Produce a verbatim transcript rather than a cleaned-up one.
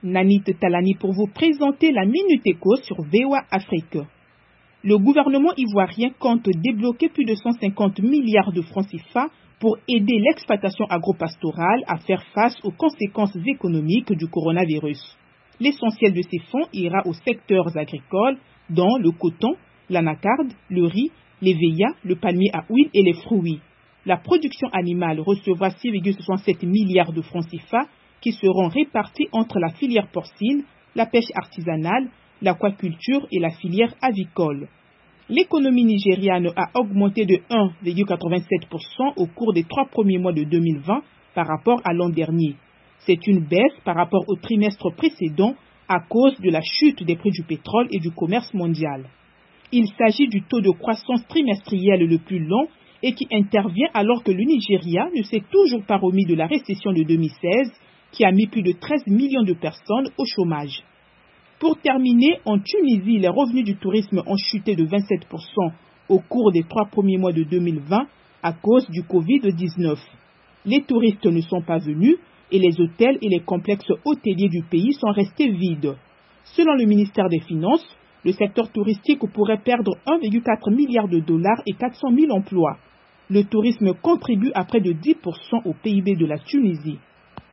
Nanit Talani pour vous présenter la Minute Éco sur V O A Afrique. Le gouvernement ivoirien compte débloquer plus de cent cinquante milliards de francs C F A pour aider l'exploitation agropastorale à faire face aux conséquences économiques du coronavirus. L'essentiel de ces fonds ira aux secteurs agricoles, dont le coton, l'anacarde, le riz, les véias, le palmier à huile et les fruits. La production animale recevra six virgule soixante-sept milliards de francs C F A qui seront répartis entre la filière porcine, la pêche artisanale, l'aquaculture et la filière avicole. L'économie nigériane a augmenté de un virgule quatre-vingt-sept pour cent au cours des trois premiers mois de deux mille vingt par rapport à l'an dernier. C'est une baisse par rapport au trimestre précédent à cause de la chute des prix du pétrole et du commerce mondial. Il s'agit du taux de croissance trimestriel le plus long et qui intervient alors que le Nigeria ne s'est toujours pas remis de la récession de deux mille seize qui a mis plus de treize millions de personnes au chômage. Pour terminer, en Tunisie, les revenus du tourisme ont chuté de vingt-sept pour cent au cours des trois premiers mois de deux mille vingt à cause du covid dix-neuf. Les touristes ne sont pas venus et les hôtels et les complexes hôteliers du pays sont restés vides. Selon le ministère des Finances, le secteur touristique pourrait perdre un virgule quatre milliard de dollars et quatre cent mille emplois. Le tourisme contribue à près de dix pour cent au P I B de la Tunisie.